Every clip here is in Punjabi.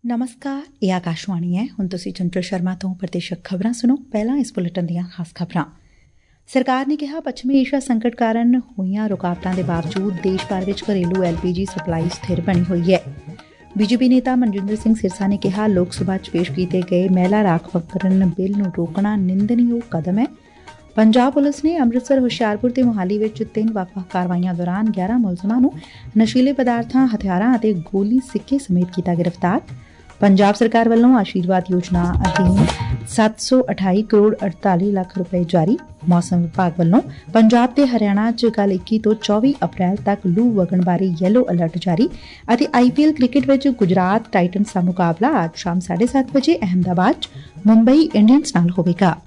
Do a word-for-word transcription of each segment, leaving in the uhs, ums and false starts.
ਨਮਸਕਾਰ, ਇਹ ਆਕਾਸ਼ਵਾਣੀ ਹੈ। ਹੁਣ ਤੁਸੀਂ ਚੰਚਲ ਸ਼ਰਮਾ ਤੋਂ ਪ੍ਰਤੀਸ਼ਕ ਖਬਰਾਂ ਸੁਣੋ। ਪਹਿਲਾਂ ਇਸ ਬੁਲੇਟਿਨ ਦੀਆਂ ਖਾਸ ਖਬਰਾਂ। ਸਰਕਾਰ ਨੇ ਕਿਹਾ, ਪੱਛਮੀ ਏਸ਼ੀਆ ਸੰਕਟ ਕਾਰਨ ਹੋਈਆਂ ਰੁਕਾਵਟਾਂ ਦੇ ਬਾਵਜੂਦ ਦੇਸ਼ ਭਰ ਵਿੱਚ ਘਰੇਲੂ ਐਲ ਪੀ ਜੀ ਸਪਲਾਈ ਸਥਿਰ ਬਣੀ ਹੋਈ ਹੈ। ਬੀਜੇਪੀ ਨੇਤਾ ਮਨਜਿੰਦਰ ਸਿੰਘ ਸਿਰਸਾ ਨੇ ਕਿਹਾ, ਲੋਕ ਸਭਾ 'ਚ ਪੇਸ਼ ਕੀਤੇ ਗਏ ਮਹਿਲਾ ਰਾਖਵਕਰਨ ਬਿੱਲ ਨੂੰ ਰੋਕਣਾ ਨਿੰਦਣਯੋਗ ਕਦਮ ਹੈ। ਪੰਜਾਬ ਪੁਲਿਸ ਨੇ ਅੰਮ੍ਰਿਤਸਰ, ਹੁਸ਼ਿਆਰਪੁਰ ਤੇ ਮੋਹਾਲੀ ਵਿੱਚ ਤਿੰਨ ਵੱਖ-ਵੱਖ ਕਾਰਵਾਈਆਂ ਦੌਰਾਨ ਗਿਆਰਾਂ ਮੁਲਜ਼ਮਾਂ ਨੂੰ ਨਸ਼ੀਲੇ ਪਦਾਰਥਾਂ, ਹਥਿਆਰਾਂ ਅਤੇ ਗੋਲੀ ਸਿੱਕੇ ਸਮੇਤ ਕੀਤਾ ਗ੍ਰਿਫਤਾਰ। ਪੰਜਾਬ ਸਰਕਾਰ ਵੱਲੋਂ ਆਸ਼ੀਰਵਾਦ ਯੋਜਨਾ ਅਧੀਨ ਸੱਤ ਸੌ ਅਠਾਈ ਕਰੋੜ ਅੜਤਾਲੀ ਲੱਖ ਰੁਪਏ ਜਾਰੀ। ਮੌਸਮ ਵਿਭਾਗ ਵੱਲੋਂ ਪੰਜਾਬ ਤੇ ਹਰਿਆਣਾ 'ਚ ਕੱਲ੍ਹ ਇੱਕੀ ਤੋਂ ਚੌਵੀ ਅਪ੍ਰੈਲ ਤੱਕ ਲੂ ਵਗਣ ਬਾਰੇ ਯੈਲੋ ਅਲਰਟ ਜਾਰੀ। ਅਤੇ ਆਈ ਪੀ ਐਲ ਕ੍ਰਿਕਟ ਵਿੱਚ ਗੁਜਰਾਤ ਟਾਈਟਨਸ ਦਾ ਮੁਕਾਬਲਾ ਅੱਜ ਸ਼ਾਮ ਸਾਢੇ ਸੱਤ ਵਜੇ ਅਹਿਮਦਾਬਾਦ 'ਚ ਮੁੰਬਈ ਇੰਡੀਅਨਸ ਨਾਲ ਹੋਵੇਗਾ।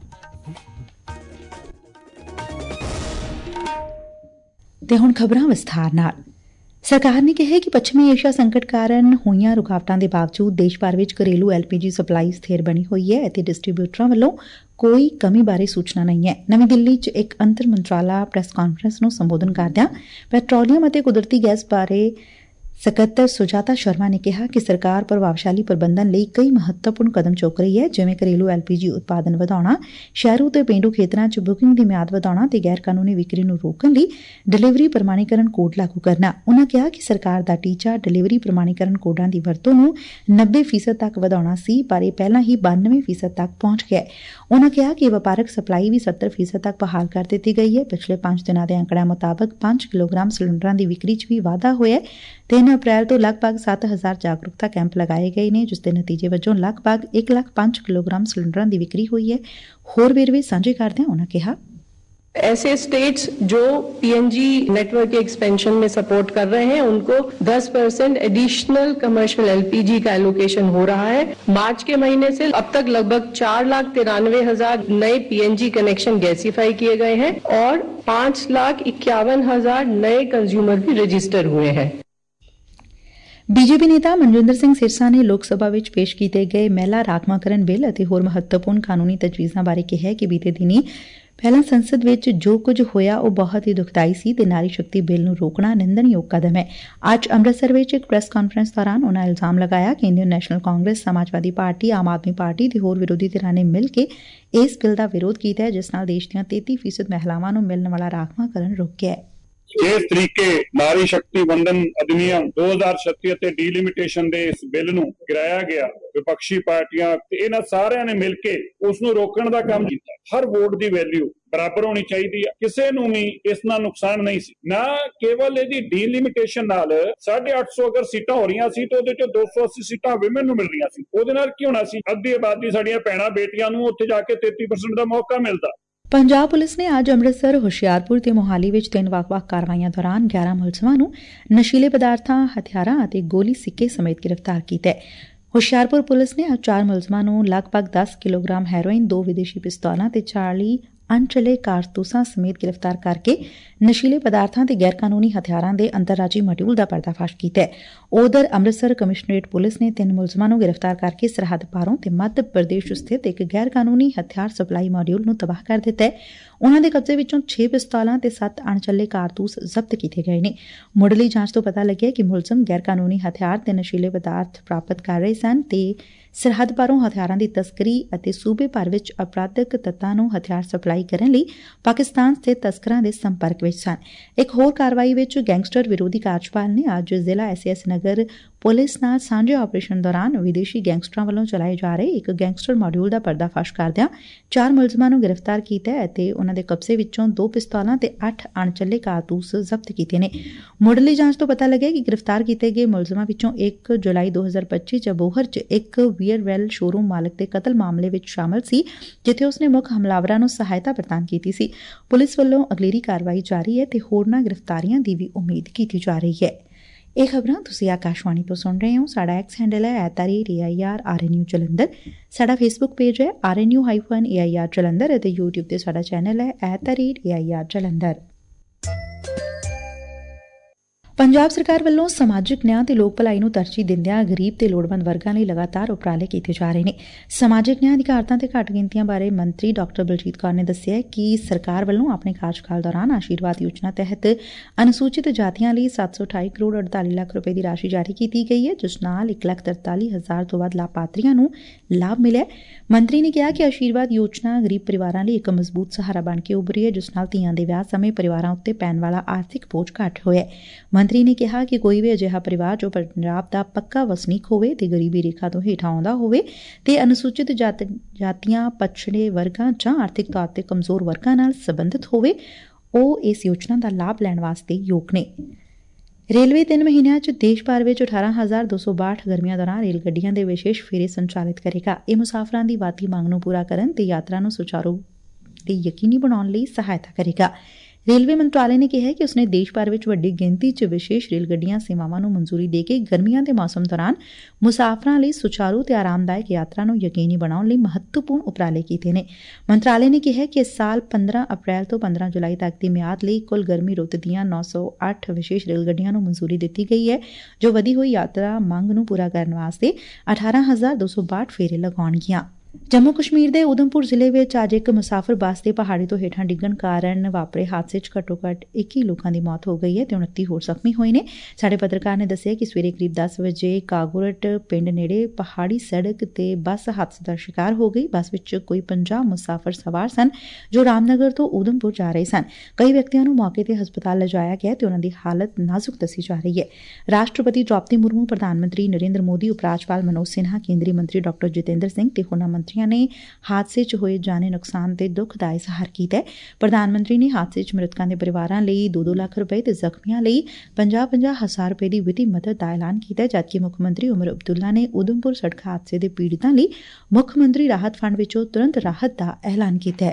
ਤੇ ਹੁਣ ਖਬਰਾਂ ਵਿਸਥਾਰ ਨਾਲ। ਸਰਕਾਰ ਨੇ ਕਿਹਾ ਕਿ ਪੱਛਮੀ ਏਸ਼ੀਆ ਸੰਕਟ ਕਾਰਨ ਹੋਈਆਂ ਰੁਕਾਵਟਾਂ ਦੇ ਬਾਵਜੂਦ ਦੇਸ਼ ਭਰ ਵਿੱਚ ਘਰੇਲੂ ਐਲ ਪੀ ਜੀ ਸਪਲਾਈ ਸਥਿਰ ਬਣੀ ਹੋਈ ਹੈ ਅਤੇ ਡਿਸਟਰੀਬਿਊਟਰਾਂ ਵੱਲੋਂ ਕੋਈ ਕਮੀ ਬਾਰੇ ਸੂਚਨਾ ਨਹੀਂ ਹੈ। ਨਵੀਂ ਦਿੱਲੀ 'ਚ ਇੱਕ ਅੰਤਰ ਮੰਤਰਾਲਾ ਪ੍ਰੈਸ ਕਾਨਫਰੰਸ ਨੂੰ ਸੰਬੋਧਨ ਕਰਦਿਆਂ ਪੈਟਰੋਲੀਅਮ ਅਤੇ ਕੁਦਰਤੀ ਗੈਸ ਬਾਰੇ ਸਕੱਤਰ ਸੁਜਾਤਾ ਸ਼ਰਮਾ ਨੇ ਕਿਹਾ ਕਿ ਸਰਕਾਰ ਪ੍ਰਭਾਵਸ਼ਾਲੀ ਪ੍ਰਬੰਧਨ ਲਈ ਕਈ ਮਹੱਤਵਪੂਰਨ ਕਦਮ ਚੁੱਕ ਰਹੀ ਹੈ, ਜਿਵੇਂ ਘਰੇਲੂ ਐਲ ਪੀ ਜੀ ਉਤਪਾਦਨ ਵਧਾਉਣਾ, ਸ਼ਹਿਰੂ ਤੇ ਪੇਂਡੂ ਖੇਤਰਾਂ 'ਚ ਬੁਕਿੰਗ ਦੀ ਮਿਆਦ ਵਧਾਉਣਾ ਤੇ ਗੈਰ ਕਾਨੂੰਨੀ ਵਿਕਰੀ ਨੂੰ ਰੋਕਣ ਲਈ ਡਿਲੀਵਰੀ ਪ੍ਰਮਾਣੀਕਰਨ ਕੋਡ ਲਾਗੂ ਕਰਨਾ। ਉਨ੍ਹਾਂ ਕਿਹਾ ਕਿ ਸਰਕਾਰ ਦਾ ਟੀਚਾ ਡਿਲੀਵਰੀ ਪ੍ਰਮਾਣੀਕਰਨ ਕੋਡਾਂ ਦੀ ਵਰਤੋਂ ਨੂੰ ਨੱਬੇ ਫੀਸਦ ਤੱਕ ਵਧਾਉਣਾ ਸੀ, ਪਰ ਇਹ ਪਹਿਲਾਂ ਹੀ ਬਾਨਵੇਂ ਫੀਸਦ ਤੱਕ ਪਹੁੰਚ ਗਿਆ। ਉਨ੍ਹਾਂ ਕਿਹਾ ਕਿ ਵਪਾਰਕ ਸਪਲਾਈ ਵੀ ਸੱਤਰ ਫੀਸਦ ਤੱਕ ਬਹਾਲ ਕਰ ਦਿੱਤੀ ਗਈ ਹੈ। ਪਿਛਲੇ ਪੰਜ ਦਿਨਾਂ ਦੇ ਅੰਕੜਿਆਂ ਮੁਤਾਬਕ ਪੰਜ ਕਿਲੋਗ੍ਰਾਮ ਸਿਲੰਡਰਾਂ ਦੀ ਵਿਕਰੀ 'ਚ ਵੀ ਵਾਧਾ ਹੋਇਆ। ਤਿੰਨ ਅਪ੍ਰੈਲ ਤੋਂ ਲਗਭਗ ਸੱਤ ਹਜ਼ਾਰ ਜਾਗਰੂਕਤਾ ਕੈਂਪ ਲਗਾਏ ਗਏ ਨੇ, ਜਿਸ ਦੇ ਨਤੀਜੇ ਵਜੋਂ ਲਗਭਗ ਇੱਕ ਲੱਖ ਪੰਜ ਕਿਲੋਗ੍ਰਾਮ ਸਿਲੰਡਰਾਂ ਦੀ ਵਿਕਰੀ ਹੋਈ ਹੈ। ਹੋਰ ਵੇਰਵੇ ਸਾਂਝੇ ਕਰਦਿਆਂ ਉਨ੍ਹਾਂ ਕਿਹਾ, ऐसे स्टेट्स जो पीएनजी नेटवर्क के एक्सपेंशन में सपोर्ट कर रहे हैं, उनको दस परसेंट एडिशनल कमर्शियल एलपीजी का एलोकेशन हो रहा है। मार्च के महीने से अब तक लगभग चार लाख तिरानवे हजार नए पीएनजी कनेक्शन गैसीफाई किए गए हैं और पांच लाख इक्यावन हजार नए कंज्यूमर भी रजिस्टर हुए हैं। ਬੀਜੇਪੀ ਨੇਤਾ ਮਨਜਿੰਦਰ ਸਿੰਘ ਸਿਰਸਾ ਨੇ ਲੋਕ ਸਭਾ ਵਿੱਚ ਪੇਸ਼ ਕੀਤੇ ਗਏ ਮਹਿਲਾ ਰਾਖਵਾਂਕਰਨ ਬਿੱਲ ਅਤੇ ਹੋਰ ਮਹੱਤਵਪੂਰਨ ਕਾਨੂੰਨੀ ਤਜਵੀਜ਼ਾਂ ਬਾਰੇ ਕਿਹਾ ਕਿ ਬੀਤੇ ਦਿਨੀ ਪਹਿਲਾਂ ਸੰਸਦ ਵਿੱਚ ਜੋ ਕੁਝ ਹੋਇਆ ਉਹ ਬਹੁਤ ਹੀ ਦੁਖਦਾਈ ਸੀ ਤੇ ਨਾਰੀ ਸ਼ਕਤੀ ਬਿੱਲ ਨੂੰ ਰੋਕਣਾ ਨਿੰਦਣਯੋਗ ਕਦਮ ਹੈ। ਅੱਜ ਅੰਮ੍ਰਿਤਸਰ ਵਿੱਚ ਇੱਕ ਪ੍ਰੈਸ ਕਾਨਫਰੰਸ ਦੌਰਾਨ ਉਨ੍ਹਾਂ ਇਲਜ਼ਾਮ ਲਗਾਇਆ ਕਿ ਇੰਡੀਅਨ ਨੈਸ਼ਨਲ ਕਾਂਗਰਸ, ਸਮਾਜਵਾਦੀ ਪਾਰਟੀ, ਆਮ ਆਦਮੀ ਪਾਰਟੀ ਤੇ ਹੋਰ ਵਿਰੋਧੀ ਧਿਰਾਂ ਨੇ ਮਿਲ ਕੇ ਇਸ ਬਿੱਲ ਦਾ ਵਿਰੋਧ ਕੀਤਾ ਹੈ, ਜਿਸ ਨਾਲ ਦੇਸ਼ ਦੀਆਂ ਤੇਤੀ ਫੀਸਦ ਮਹਿਲਾਵਾਂ ਨੂੰ ਮਿਲਣ ਵਾਲਾ ਰਾਖਵਾਂਕਰਨ ਰੁਕ ਗਿਆ ਹੈ। ਜਿਸ ਤਰੀਕੇ ਨਾਰੀ ਸ਼ਕਤੀ ਬੰਧਨ ਅਧਿਨਿਯਮ ਦੋ ਹਜ਼ਾਰ ਛੱਤੀ ਅਤੇ ਡੀਲਿਮਿਟੇਸ਼ਨ ਦੇ ਇਸ ਬਿੱਲ ਨੂੰ ਗਿਰਾਇਆ ਗਿਆ, ਵਿਪਕਸ਼ੀ ਪਾਰਟੀਆਂ ਤੇ ਇਹਨਾਂ ਸਾਰਿਆਂ ਨੇ ਮਿਲ ਕੇ ਉਸ ਨੂੰ ਰੋਕਣ ਦਾ ਕੰਮ ਕੀਤਾ। ਹਰ ਵੋਟ ਦੀ ਵੈਲਿਊ ਬਰਾਬਰ ਹੋਣੀ ਚਾਹੀਦੀ ਹੈ, ਕਿਸੇ ਨੂੰ ਵੀ ਇਸ ਨਾਲ ਨੁਕਸਾਨ ਨਹੀਂ ਸੀ। ਨਾ ਕੇਵਲ ਇਹਦੀ ਡੀਲਿਮਿਟੇਸ਼ਨ ਨਾਲ ਸਾਢੇ ਅੱਠ ਸੌ ਅਗਰ ਸੀਟਾਂ ਹੋ ਰਹੀਆਂ ਸੀ ਤਾਂ ਉਹਦੇ ਚ ਦੋ ਸੌ ਅੱਸੀ ਸੀਟਾਂ ਵਿਮਨ ਨੂੰ ਮਿਲ ਰਹੀਆਂ ਸੀ। ਉਹਦੇ ਨਾਲ ਕੀ ਹੋਣਾ ਸੀ, ਅੱਧੀ ਆਬਾਦੀ ਸਾਡੀਆਂ ਭੈਣਾਂ ਬੇਟੀਆਂ ਨੂੰ ਉੱਥੇ ਜਾ ਕੇ ਤੇਤੀ ਪਰਸੈਂਟ ਦਾ ਮੌਕਾ ਮਿਲਦਾ। ਪੰਜਾਬ ਪੁਲਿਸ ਨੇ ਅੱਜ ਅੰਮ੍ਰਿਤਸਰ, ਹੁਸ਼ਿਆਰਪੁਰ ਤੇ ਮੋਹਾਲੀ ਵਿੱਚ ਤਿੰਨ ਵੱਖ-ਵੱਖ ਕਾਰਵਾਈਆਂ ਦੌਰਾਨ ਗਿਆਰਾਂ ਮੁਲਜ਼ਮਾਂ ਨੂੰ ਨਸ਼ੀਲੇ ਪਦਾਰਥਾਂ, ਹਥਿਆਰਾਂ ਅਤੇ ਗੋਲੀ ਸਿੱਕੇ ਸਮੇਤ ਗ੍ਰਿਫਤਾਰ ਕੀਤਾ ਹੈ। ਹੁਸ਼ਿਆਰਪੁਰ ਪੁਲਿਸ ਨੇ ਅੱਜ ਚਾਰ ਮੁਲਜ਼ਮਾਂ ਨੂੰ ਲਗਭਗ ਦਸ ਕਿਲੋਗ੍ਰਾਮ ਹੈਰੋਇਨ, ਦੋ ਵਿਦੇਸ਼ੀ ਪਿਸਤੌਲਾਂ ਤੇ ਚਾਲੀ ਅਣਚੱਲੇ ਕਾਰਤੂਸਾਂ ਸਮੇਤ ਗ੍ਰਿਫਤਾਰ ਕਰਕੇ ਨਸ਼ੀਲੇ ਪਦਾਰਥਾਂ ਤੇ ਗੈਰ ਕਾਨੂੰਨੀ ਹਥਿਆਰਾਂ ਦੇ ਅੰਤਰਰਾਜੀ ਮੋਡਿਊਲ ਦਾ ਪਰਦਾਫਾਸ਼ ਕੀਤਾ ਹੈ। ਉਧਰ ਅੰਮ੍ਰਿਤਸਰ ਕਮਿਸ਼ਨਰੇਟ ਪੁਲਿਸ ਨੇ ਤਿੰਨ ਮੁਲਜ਼ਮਾਂ ਨੂੰ ਗ੍ਰਿਫਤਾਰ ਕਰਕੇ ਸਰਹੱਦ ਪਾਰੋਂ ਤੇ ਮੱਧ ਪ੍ਰਦੇਸ਼ ਸਥਿਤ ਇੱਕ ਗੈਰ ਕਾਨੂੰਨੀ ਹਥਿਆਰ ਸਪਲਾਈ ਮੋਡਿਊਲ ਨੂੰ ਤਬਾਹ ਕਰ ਦਿੱਤਾ ਹੈ। ਉਨ੍ਹਾਂ ਦੇ ਕਬਜ਼ੇ ਵਿੱਚੋਂ ਛੇ ਪਿਸਤੌਲਾਂ ਤੇ ਸੱਤ ਅਣਚੱਲੇ ਕਾਰਤੂਸ ਜ਼ਬਤ ਕੀਤੇ ਗਏ ਨੇ। ਮੁੱਢਲੀ ਜਾਂਚ ਤੋਂ ਪਤਾ ਲੱਗਿਆ ਕਿ ਮੁਲਜ਼ਮ ਗੈਰ ਕਾਨੂੰਨੀ ਹਥਿਆਰ ਤੇ ਨਸ਼ੀਲੇ ਪਦਾਰਥ ਪ੍ਰਾਪਤ ਕਰ ਰਹੇ ਸਨ ਤੇ ਸਰਹੱਦ ਪਾਰੋਂ ਹਥਿਆਰਾਂ ਦੀ ਤਸਕਰੀ ਅਤੇ ਸੂਬੇ ਭਰ ਵਿੱਚ ਅਪਰਾਧਿਕ ਤੱਤਾਂ ਨੂੰ ਹਥਿਆਰ ਸਪਲਾਈ ਕਰਨ ਲਈ ਪਾਕਿਸਤਾਨ ਸਥਿਤ ਤਸਕਰਾਂ ਦੇ ਸੰਪਰਕ ਵਿੱਚ ਸਨ। ਇੱਕ ਹੋਰ ਕਾਰਵਾਈ ਵਿੱਚ ਗੈਂਗਸਟਰ ਵਿਰੋਧੀ ਕਾਰਜਪਾਲ ਨੇ ਅੱਜ ਜ਼ਿਲ੍ਹਾ S A S Nagar police ਨਾਲ ਸਾਂਝੇ ਆਪਰੇਸ਼ਨ ਦੌਰਾਨ ਵਿਦੇਸ਼ੀ ਗੈਂਗਸਟਰਾਂ ਵੱਲੋਂ ਚਲਾਏ ਜਾ ਰਹੇ ਇੱਕ ਗੈਂਗਸਟਰ ਮੋਡਿਊਲ ਦਾ ਪਰਦਾਫਾਸ਼ ਕਰਦਿਆਂ ਚਾਰ ਮੁਲਜ਼ਮਾਂ ਨੂੰ ਗ੍ਰਿਫਤਾਰ ਕੀਤਾ ਹੈ ਅਤੇ ਉਨ੍ਹਾਂ ਦੇ ਕਬਜ਼ੇ ਵਿੱਚੋਂ ਦੋ ਪਿਸਤੌਲਾਂ ਤੇ ਅੱਠ ਅਣਚੱਲੇ ਕਾਰਤੂਸ ਜ਼ਬਤ ਕੀਤੇ ਨੇ। ਮੁੱਢਲੀ ਜਾਂਚ ਤੋਂ ਪਤਾ ਲੱਗਿਆ ਕਿ ਗ੍ਰਿਫਤਾਰ ਕੀਤੇ ਗਏ ਮੁਲਜ਼ਮਾਂ ਵਿੱਚੋਂ ਇੱਕ ਜੁਲਾਈ ਦੋ ਹਜ਼ਾਰ ਪੱਚੀ ਚ ਅਬੋਹਰ ਚ ਇੱਕ ਵੀਅਰਵੈਲ ਸ਼ੋਰੂਮ ਮਾਲਕ ਦੇ ਕਤਲ ਮਾਮਲੇ ਵਿੱਚ ਸ਼ਾਮਲ ਸੀ, ਜਿੱਥੇ ਉਸਨੇ ਮੁੱਖ ਹਮਲਾਵਰਾਂ ਨੂੰ ਸਹਾਇਤਾ ਪ੍ਰਦਾਨ ਕੀਤੀ ਸੀ। ਪੁਲਿਸ ਵੱਲੋਂ ਅਗਲੇਰੀ ਕਾਰਵਾਈ ਜਾਰੀ ਹੈ ਤੇ ਹੋਰਨਾਂ ਗ੍ਰਿਫਤਾਰੀਆਂ ਦੀ ਵੀ ਉਮੀਦ ਕੀਤੀ ਜਾ ਰਹੀ ਹੈ। ਇਹ ਖਬਰਾਂ ਤੁਸੀਂ ਆਕਾਸ਼ਵਾਣੀ ਤੋਂ ਸੁਣ ਰਹੇ ਹੋ। ਸਾਡਾ ਐਕਸ ਹੈਂਡਲ ਹੈ at the rate A I R R N U Jalandhar. ਸਾਡਾ ਫੇਸਬੁੱਕ ਪੇਜ ਹੈ R N U hyphen A I R Jalandhar ਅਤੇ ਯੂਟਿਊਬ ਤੇ ਸਾਡਾ ਚੈਨਲ ਹੈ at the rate A I R Jalandhar. Punjab ਸਰਕਾਰ ਵੱਲੋਂ ਸਮਾਜਿਕ ਨਿਆਂ ਤੇ ਲੋਕ ਭਲਾਈ ਨੂੰ ਤਰਜੀਹ ਦਿੰਦਿਆਂ ਗਰੀਬ ਤੇ ਲੋੜਵੰਦ ਵਰਗਾਂ ਲਈ ਲਗਾਤਾਰ ਉਪਰਾਲੇ ਕੀਤੇ ਜਾ ਰਹੇ ਨੇ। ਸਮਾਜਿਕ ਨਿਆਂ ਅਧਿਕਾਰਤਾਂ ਤੇ ਘੱਟ ਗਿਣਤੀਆਂ ਬਾਰੇ ਮੰਤਰੀ ਡਾਕਟਰ ਬਲਜੀਤ ਕੌਰ ਨੇ ਦੱਸਿਆ ਕਿ ਸਰਕਾਰ ਵੱਲੋਂ ਆਪਣੇ ਕਾਰਜਕਾਲ ਦੌਰਾਨ ਆਸ਼ੀਰਵਾਦ ਯੋਜਨਾ ਤਹਿਤ ਅਨੁਸੂਚਿਤ ਜਾਤੀਆਂ ਲਈ ਸੱਤ ਸੌ ਅਠਾਈ ਕਰੋੜ ਅੜਤਾਲੀ ਲੱਖ ਰੁਪਏ ਦੀ ਰਾਸ਼ੀ ਜਾਰੀ ਕੀਤੀ ਗਈ ਹੈ, ਜਿਸ ਨਾਲ ਇੱਕ ਲੱਖ ਤਰਤਾਲੀ ਹਜ਼ਾਰ ਤੋਂ ਵੱਧ ਲਾਭਪਾਤਰੀਆਂ ਨੂੰ ਲਾਭ ਮਿਲਿਆ। ਮੰਤਰੀ ਨੇ ਕਿਹਾ ਕਿ ਆਸ਼ੀਰਵਾਦ ਯੋਜਨਾ ਗਰੀਬ ਪਰਿਵਾਰਾਂ ਲਈ ਇੱਕ ਮਜ਼ਬੂਤ ਸਹਾਰਾ ਬਣ ਕੇ ਉਭਰੀ ਹੈ, ਜਿਸ ਨਾਲ ਧੀਆਂ ਦੇ ਵਿਆਹ ਸਮੇਂ ਪਰਿਵਾਰਾਂ ਉੱਤੇ ਪੈਣ ਵਾਲਾ ਆਰਥਿਕ ਬੋਝ ਘੱਟ ਹੋਇਆ। ਮੰਤਰੀ ਨੇ ਕਿਹਾ ਕਿ ਕੋਈ ਵੀ ਅਜਿਹਾ ਪਰਿਵਾਰ ਜੋ ਪੰਜਾਬ ਦਾ ਪੱਕਾ ਵਸਨੀਕ ਹੋਵੇ ਤੇ ਗਰੀਬੀ ਰੇਖਾ ਤੋਂ ਹੇਠਾਂ ਆਉਂਦਾ ਹੋਵੇ ਤੇ ਅਨੁਸੂਚਿਤ ਜਾਤੀਆਂ, ਪਛੜੇ ਵਰਗਾਂ ਜਾਂ ਆਰਥਿਕ ਤੌਰ ਤੇ ਕਮਜ਼ੋਰ ਵਰਗਾਂ ਨਾਲ ਸੰਬੰਧਿਤ ਹੋਵੇ, ਉਹ ਇਸ ਯੋਜਨਾ ਦਾ ਲਾਭ ਲੈਣ ਵਾਸਤੇ ਯੋਗ ਨੇ। ਰੇਲਵੇ ਤਿੰਨ ਮਹੀਨਿਆਂ ਚ ਦੇਸ਼ ਭਰ ਵਿੱਚ ਅਠਾਰਾਂ ਹਜ਼ਾਰ ਦੋ ਸੌ ਬਾਹਠ ਗਰਮੀਆਂ ਦੌਰਾਨ ਰੇਲ ਗੱਡੀਆਂ ਦੇ ਵਿਸ਼ੇਸ਼ ਫੇਰੇ ਸੰਚਾਲਿਤ ਕਰੇਗਾ। ਇਹ ਮੁਸਾਫਰਾਂ ਦੀ ਵਧਦੀ ਮੰਗ ਨੂੰ ਪੂਰਾ ਕਰਨ ਤੇ ਯਾਤਰਾ ਨੂੰ ਸੁਚਾਰੂ ਤੇ ਯਕੀਨੀ ਬਣਾਉਣ ਲਈ ਸਹਾਇਤਾ ਕਰੇਗਾ। ਰੇਲਵੇ ਮੰਤਰਾਲੇ ਨੇ ਕਿਹਾ ਕਿ ਉਸਨੇ ਦੇਸ਼ ਭਰ ਵਿੱਚ ਵੱਡੀ ਗਿਣਤੀ ਚ ਵਿਸ਼ੇਸ਼ ਰੇਲ ਗੱਡੀਆਂ ਸੇਵਾਵਾਂ ਨੂੰ ਮਨਜ਼ੂਰੀ ਦੇ ਕੇ ਗਰਮੀਆਂ ਦੇ ਮੌਸਮ ਦੌਰਾਨ ਮੁਸਾਫਰਾਂ ਲਈ ਸੁਚਾਰੂ ਤੇ ਆਰਾਮਦਾਇਕ ਯਾਤਰਾ ਨੂੰ ਯਕੀਨੀ ਬਣਾਉਣ ਲਈ ਮਹੱਤਵਪੂਰਨ ਉਪਰਾਲੇ ਕੀਤੇ ਨੇ। ਮੰਤਰਾਲੇ ਨੇ ਕਿਹਾ ਕਿ ਇਸ ਸਾਲ ਪੰਦਰਾਂ ਅਪ੍ਰੈਲ ਤੋਂ ਪੰਦਰਾਂ ਜੁਲਾਈ ਤੱਕ ਦੀ ਮਿਆਦ ਲਈ ਕੁੱਲ ਗਰਮੀ ਰੁੱਤ ਦੀਆਂ ਨੌ ਸੌ ਅੱਠ ਵਿਸ਼ੇਸ਼ ਰੇਲ ਗੱਡੀਆਂ ਨੂੰ ਮਨਜ਼ੂਰੀ ਦਿੱਤੀ ਗਈ ਹੈ, ਜੋ ਵਧੀ ਹੋਈ ਯਾਤਰਾ ਮੰਗ ਨੂੰ ਪੂਰਾ ਕਰਨ ਵਾਸਤੇ ਅਠਾਰਾਂ ਹਜ਼ਾਰ ਦੋ ਸੌ ਬਾਹਠ ਫੇਰੇ ਲਗਾਉਣਗੀਆਂ। ਜੰਮੂ ਕਸ਼ਮੀਰ ਦੇ ਉਧਮਪੁਰ ਜ਼ਿਲ੍ਹੇ ਵਿੱਚ ਅੱਜ ਇੱਕ ਮੁਸਾਫਰ ਬੱਸ ਦੇ ਪਹਾੜੀ ਤੋਂ ਹੇਠਾਂ ਡਿੱਗਣ ਕਾਰਨ ਵਾਪਰੇ ਹਾਦਸੇ 'ਚ ਘੱਟੋ ਘੱਟ ਇੱਕੀ ਲੋਕਾਂ ਦੀ ਮੌਤ ਹੋ ਗਈ ਹੈ ਤੇ ਉਨੱਤੀ ਹੋਰ ਜ਼ਖਮੀ ਹੋਏ ਨੇ। ਸਾਡੇ ਪੱਤਰਕਾਰ ਨੇ ਦੱਸਿਆ ਕਿ ਸਵੇਰੇ ਕਰੀਬ ਦਸ ਵਜੇ ਕਾਗੋਰਟ ਪਿੰਡ ਨੇੜੇ ਪਹਾੜੀ ਸੜਕ ਤੇ ਬੱਸ ਹਾਦਸੇ ਦਾ ਸ਼ਿਕਾਰ ਹੋ ਗਈ। ਬੱਸ ਵਿੱਚ ਕੋਈ ਪੰਜਾਹ ਮੁਸਾਫਰ ਸਵਾਰ ਸਨ ਜੋ ਰਾਮਨਗਰ ਤੋਂ ਉਧਮਪੁਰ ਜਾ ਰਹੇ ਸਨ। ਕਈ ਵਿਅਕਤੀਆਂ ਨੂੰ ਮੌਕੇ ਤੇ ਹਸਪਤਾਲ ਲਿਜਾਇਆ ਗਿਆ ਤੇ ਉਹਨਾਂ ਦੀ ਹਾਲਤ ਨਾਜ਼ੁਕ ਦੱਸੀ ਜਾ ਰਹੀ ਹੈ। ਰਾਸ਼ਟਰਪਤੀ ਦ੍ਰੌਪਦੀ ਮੁਰਮੂ, ਪ੍ਰਧਾਨ ਮੰਤਰੀ ਨਰਿੰਦਰ ਮੋਦੀ, ਉਪ ਰਾਜਪਾਲ ਮਨੋਜ ਸਿਨਹਾ, ਕੇਂਦਰੀ ਮੰਤਰੀ ਡਾਕਟਰ ਜਤਿੰਦਰ ਸਿੰਘ ਤੇ ਹੋਰਨਾਂ ਮੰਤਰੀਆਂ ਨੇ ਹਾਦਸੇ 'ਚ ਹੋਏ ਜਾਨੀ ਨੁਕਸਾਨ ਤੇ ਦੁੱਖ ਦਾ ਇਜ਼ਹਾਰ ਕੀਤਾ। ਪ੍ਰਧਾਨ ਮੰਤਰੀ ਨੇ ਹਾਦਸੇ 'ਚ ਮ੍ਰਿਤਕਾਂ ਦੇ ਪਰਿਵਾਰਾਂ ਲਈ ਦੋ ਦੋ ਲੱਖ ਰੁਪਏ ਤੇ ਜ਼ਖਮੀਆਂ ਲਈ ਪੰਜਾਹ ਪੰਜਾਹ ਹਜ਼ਾਰ ਰੁਪਏ ਦੀ ਵਿੱਤੀ ਮਦਦ ਦਾ ਐਲਾਨ ਕੀਤਾ, ਜਦਕਿ ਮੁੱਖ ਮੰਤਰੀ ਉਮਰ ਅਬਦੁੱਲਾ ਨੇ ਉਧਮਪੁਰ ਸੜਕ ਹਾਦਸੇ ਦੇ ਪੀੜਤਾਂ ਲਈ ਮੁੱਖ ਮੰਤਰੀ ਰਾਹਤ ਫੰਡ ਵਿੱਚੋਂ ਤੁਰੰਤ ਰਾਹਤ ਦਾ ਐਲਾਨ ਕੀਤਾ।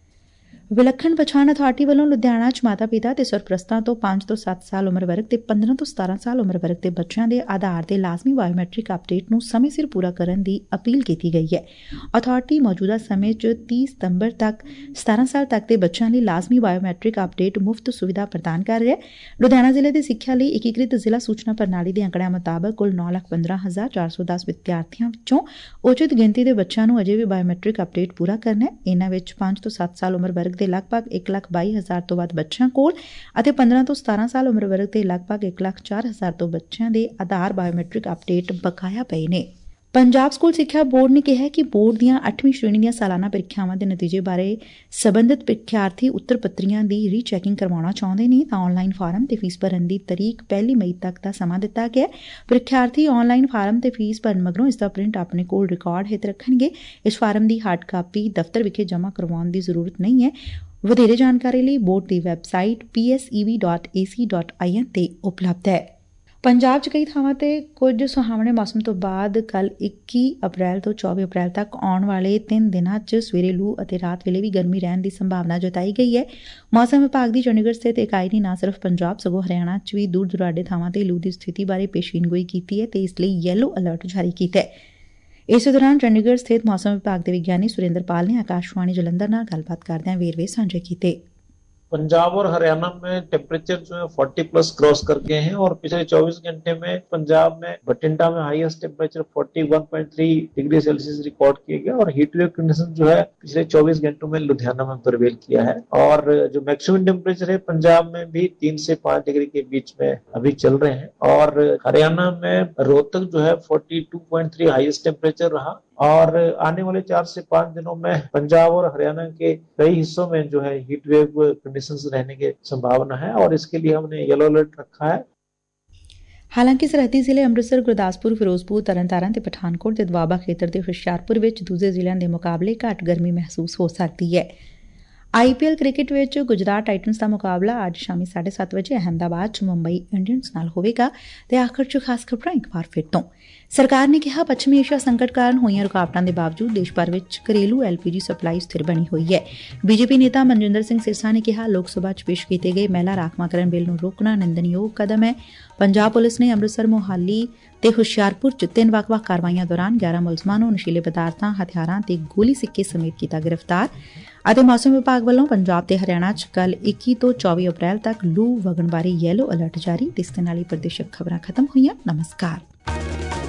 ਵਿਲੱਖਣ ਪਛਾਣ ਅਥਾਰਟੀ ਵੱਲੋਂ ਲੁਧਿਆਣਾ 'ਚ ਮਾਤਾ ਪਿਤਾ ਤੇ ਸਰਪ੍ਰਸਤਾਂ ਤੋਂ ਪੰਜ ਤੋਂ ਸੱਤ ਸਾਲ ਉਮਰ ਵਰਗ ਤੇ ਪੰਦਰਾਂ ਤੋਂ ਸਤਾਰਾਂ ਸਾਲ ਉਮਰ ਵਰਗ ਦੇ ਬੱਚਿਆਂ ਦੇ ਆਧਾਰ ਦੇ ਲਾਜ਼ਮੀ ਬਾਇਓਮੈਟ੍ਰਿਕ ਅਪਡੇਟ ਨੂੰ ਸਮੇਂ ਸਿਰ ਪੂਰਾ ਕਰਨ ਦੀ ਅਪੀਲ ਕੀਤੀ ਗਈ ਹੈ। ਅਥਾਰਟੀ ਮੌਜੂਦਾ ਸਮੇਂ 'ਚ ਤੀਹ ਸਤੰਬਰ ਤੱਕ ਸਤਾਰਾਂ ਸਾਲ ਤੱਕ ਦੇ ਬੱਚਿਆਂ ਲਈ ਲਾਜ਼ਮੀ ਬਾਇਓਮੈਟ੍ਰਿਕ ਅਪਡੇਟ ਮੁਫਤ ਸੁਵਿਧਾ ਪ੍ਰਦਾਨ ਕਰ ਰਿਹਾ ਹੈ। ਲੁਧਿਆਣਾ ਜ਼ਿਲ੍ਹੇ ਦੀ ਸਿੱਖਿਆ ਲਈ ਏਕੀਕ੍ਰਿਤ ਜ਼ਿਲ੍ਹਾ ਸੂਚਨਾ ਪ੍ਰਣਾਲੀ ਦੇ ਅੰਕੜਿਆਂ ਮੁਤਾਬਕ ਕੁੱਲ ਨੌ ਲੱਖ ਪੰਦਰਾਂ ਹਜ਼ਾਰ ਚਾਰ ਸੌ ਦਸ ਵਿਦਿਆਰਥੀਆਂ ਵਿੱਚੋਂ ਉਚਿਤ ਗਿਣਤੀ ਦੇ ਬੱਚਿਆਂ ਨੂੰ ਅਜੇ ਵੀ ਬਾਇਓਮੈਟ੍ਰਿਕ ਅਪਡੇਟ ਪੂਰਾ ਕਰਨਾ ਹੈ। ਇਹਨਾਂ ਵਿੱਚ ਪੰਜ ਤੋਂ ਸੱਤ ਸਾਲ ਉਮਰ ਵਰਗ ਦੇ ਲਗਭਗ ਇੱਕ ਲੱਖ ਬਾਈ ਹਜ਼ਾਰ ਤੋਂ ਵੱਧ ਬੱਚਿਆਂ ਕੋਲ ਅਤੇ ਪੰਦਰਾਂ ਤੋਂ ਸਤਾਰਾਂ ਸਾਲ ਉਮਰ ਵਰਗ ਦੇ ਲਗਭਗ ਇੱਕ ਲੱਖ ਚਾਰ ਹਜ਼ਾਰ ਤੋਂ ਬੱਚਿਆਂ ਦੇ ਆਧਾਰ ਬਾਇਓਮੈਟ੍ਰਿਕ ਅਪਡੇਟ ਬਕਾਇਆ ਪਏ ਨੇ। ਪੰਜਾਬ ਸਕੂਲ ਸਿੱਖਿਆ ਬੋਰਡ ਨੇ ਕਿਹਾ ਕਿ ਬੋਰਡ ਦੀਆਂ ਅੱਠਵੀਂ ਸ਼੍ਰੇਣੀ ਦੀਆਂ ਸਾਲਾਨਾ ਪ੍ਰੀਖਿਆਵਾਂ ਦੇ ਨਤੀਜੇ ਬਾਰੇ ਸਬੰਧਤ ਪ੍ਰੀਖਿਆਰਥੀ ਉੱਤਰ ਪੱਤਰੀਆਂ ਦੀ ਰੀਚੈਕਿੰਗ ਕਰਵਾਉਣਾ ਚਾਹੁੰਦੇ ਨੇ ਤਾਂ ਆਨਲਾਈਨ ਫਾਰਮ ਤੇ ਫੀਸ ਭਰਨ ਦੀ ਤਰੀਕ ਪਹਿਲੀ ਮਈ ਤੱਕ ਦਾ ਸਮਾਂ ਦਿੱਤਾ ਗਿਆ। ਪ੍ਰੀਖਿਆਰਥੀ ਆਨਲਾਈਨ ਫਾਰਮ ਤੇ ਫੀਸ ਭਰਨ ਮਗਰੋਂ ਇਸ ਦਾ ਪ੍ਰਿੰਟ ਆਪਣੇ ਕੋਲ ਰਿਕਾਰਡ ਹਿੱਤ ਰੱਖਣਗੇ। ਇਸ ਫਾਰਮ ਦੀ ਹਾਰਡ ਕਾਪੀ ਦਫ਼ਤਰ ਵਿਖੇ ਜਮ੍ਹਾਂ ਕਰਵਾਉਣ ਦੀ ਜ਼ਰੂਰਤ ਨਹੀਂ ਹੈ। ਵਧੇਰੇ ਜਾਣਕਾਰੀ ਲਈ ਬੋਰਡ ਦੀ website P S E B dot A C dot I N ਤੇ ਉਪਲਬਧ ਹੈ। ਪੰਜਾਬ 'ਚ ਕਈ ਥਾਵਾਂ ਤੇ ਕੁਝ ਸੁਹਾਵਣੇ ਮੌਸਮ ਤੋਂ ਬਾਅਦ ਕੱਲ ਇੱਕੀ ਅਪ੍ਰੈਲ ਤੋਂ ਚੌਵੀ ਅਪ੍ਰੈਲ ਤੱਕ ਆਉਣ ਵਾਲੇ ਤਿੰਨ ਦਿਨਾਂ 'ਚ ਸਵੇਰੇ ਲੂ ਅਤੇ ਰਾਤ ਵੇਲੇ ਵੀ ਗਰਮੀ ਰਹਿਣ ਦੀ ਸੰਭਾਵਨਾ ਜਤਾਈ ਗਈ ਹੈ। ਮੌਸਮ ਵਿਭਾਗ ਦੀ ਚੰਡੀਗੜ੍ਹ ਸਥਿਤ ਇਕਾਈ ਨੇ ਨਾ ਸਿਰਫ ਪੰਜਾਬ ਸਗੋਂ ਹਰਿਆਣਾ 'ਚ ਵੀ ਦੂਰ ਦੁਰਾਡੇ ਥਾਵਾਂ ਤੇ ਲੂ ਦੀ ਸਥਿਤੀ ਬਾਰੇ ਪੇਸ਼ੀਨਗੋਈ ਕੀਤੀ ਹੈ ਤੇ ਇਸ ਲਈ ਯੈਲੋ ਅਲਰਟ ਜਾਰੀ ਕੀਤਾ ਹੈ। ਇਸੇ ਦੌਰਾਨ ਚੰਡੀਗੜ੍ਹ ਸਥਿਤ ਮੌਸਮ ਵਿਭਾਗ ਦੇ ਵਿਗਿਆਨੀ ਸੁਰਿੰਦਰਪਾਲ ਨੇ ਆਕਾਸ਼ਵਾਣੀ ਜਲੰਧਰ ਨਾਲ ਗੱਲਬਾਤ ਕਰਦਿਆਂ ਵੇਰਵੇ ਸਾਂਝੇ ਕੀਤੇ। पंजाब और हरियाणा में टेम्परेचर जो है चालीस प्लस क्रॉस कर गए हैं और पिछले चौबीस घंटे में पंजाब में बठिंडा में हाईएस्ट टेम्परेचर इकतालीस पॉइंट तीन डिग्री सेल्सियस रिकॉर्ड किया गया और हीट वेव कंडीशन जो है पिछले चौबीस घंटों में लुधियाना में प्रिवेल किया है। और जो मैक्सिमम टेम्परेचर है पंजाब में भी तीन से पांच डिग्री के बीच में अभी चल रहे हैं और हरियाणा में रोहतक जो है बयालीस पॉइंट तीन हाईएस्ट टेम्परेचर रहा। और आने वाले चार से पांच दिनों में पंजाब और हरियाणा के कई हिस्सों में जो है हीट वेव कंडीशंस रहने की संभावना है और इसके लिए हमने येलो अलर्ट रखा है। ਹਾਲਾਂਕਿ ਸਰਹੱਦੀ ਜ਼ਿਲ੍ਹੇ ਅੰਮ੍ਰਿਤਸਰ, ਗੁਰਦਾਸਪੁਰ, ਫਿਰੋਜ਼ਪੁਰ, ਤਰਨਤਾਰਨ ਤੇ ਪਠਾਨਕੋਟ ਤੇ ਦੁਆਬਾ ਖੇਤਰ ਦੇ ਹੁਸ਼ਿਆਰਪੁਰ ਵਿੱਚ ਦੂਜੇ ਜ਼ਿਲ੍ਹਿਆਂ ਦੇ ਮੁਕਾਬਲੇ ਘੱਟ ਗਰਮੀ ਮਹਿਸੂਸ ਹੋ ਸਕਦੀ ਹੈ। ਆਈ ਪੀ ਐਲ ਕ੍ਰਿਕਟ ਵਿੱਚ ਗੁਜਰਾਤ ਟਾਈਟਨਸ ਦਾ ਮੁਕਾਬਲਾ ਅੱਜ ਸ਼ਾਮੀ ਸਾਢੇ ਸੱਤ ਵਜੇ ਅਹਿਮਦਾਬਾਦ 'ਚ ਮੁੰਬਈ ਇੰਡੀਅਨਸ ਨਾਲ ਹੋਵੇਗਾ ਤੇ ਆਖਰ 'ਚ ਖਾਸ ਖਬਰਾਂ ਇੱਕ ਵਾਰ ਫਿਰ ਤੋਂ। ਸਰਕਾਰ ਨੇ ਕਿਹਾ ਪੱਛਮੀ ਏਸ਼ੀਆ ਸੰਕਟ ਕਾਰਨ ਹੋਈਆਂ ਰੁਕਾਵਟਾਂ ਦੇ ਬਾਵਜੂਦ ਦੇਸ਼ ਭਰ ਵਿੱਚ ਘਰੇਲੂ ਐਲ ਪੀ ਜੀ ਸਪਲਾਈ ਸਥਿਰ ਬਣੀ ਹੋਈ ਹੈ। ਬੀਜੇਪੀ ਨੇਤਾ ਮਨਜਿੰਦਰ ਸਿੰਘ ਸਿਰਸਾ ਨੇ ਕਿਹਾ ਲੋਕ ਸਭਾ 'ਚ ਪੇਸ਼ ਕੀਤੇ ਗਏ ਮਹਿਲਾ ਰਾਖਵਾਂਕਰਨ ਬਿੱਲ ਨੂੰ ਰੋਕਣਾ ਨਿੰਦਣਯੋਗ ਕਦਮ ਹੈ। ਪੰਜਾਬ ਪੁਲਿਸ ਨੇ ਅੰਮ੍ਰਿਤਸਰ, ਮੋਹਾਲੀ ਤੇ ਹੁਸ਼ਿਆਰਪੁਰ 'ਚ ਤਿੰਨ ਵੱਖ-ਵੱਖ ਕਾਰਵਾਈਆਂ ਦੌਰਾਨ ਗਿਆਰਾਂ ਮੁਲਜ਼ਮਾਂ ਨੂੰ ਨਸ਼ੀਲੇ ਪਦਾਰਥਾਂ, ਹਥਿਆਰਾਂ ਤੇ ਗੋਲੀ ਸਿੱਕੇ ਸਮੇਤ ਕੀਤਾ ਗ੍ਰਿਫਤਾਰ। ਅਤੇ ਮੌਸਮ ਵਿਭਾਗ ਵੱਲੋਂ ਪੰਜਾਬ ਤੇ ਹਰਿਆਣਾ ਚ ਕੱਲ ਇੱਕੀ ਤੋਂ ਚੌਵੀ ਅਪ੍ਰੈਲ ਤੱਕ ਲੂ ਵਗਣ ਬਾਰੇ ਯੈਲੋ ਅਲਰਟ ਜਾਰੀ। ਇਸ ਦੇ ਨਾਲ ਹੀ ਪ੍ਰਦੇਸ਼ਕ ਖਬਰਾਂ ਖਤਮ ਹੋਈਆਂ। ਨਮਸਕਾਰ।